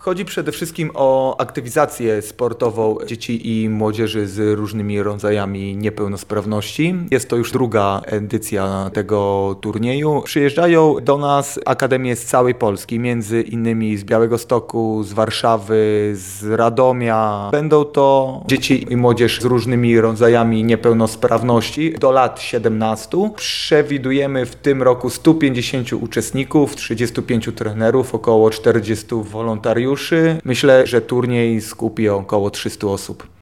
Chodzi przede wszystkim o aktywizację sportową dzieci i młodzieży z różnymi rodzajami niepełnosprawności. Jest to już druga edycja tego turnieju. Przyjeżdżają do nas akademie z całej Polski, między innymi z Białegostoku, z Warszawy, z Radomia. Będą to dzieci i młodzież z różnymi rodzajami niepełnosprawności do lat 17. Przewidujemy w tym roku 150 uczestników, 35 trenerów, około 40 wolontariuszy. Myślę, że turniej skupi około 300 osób.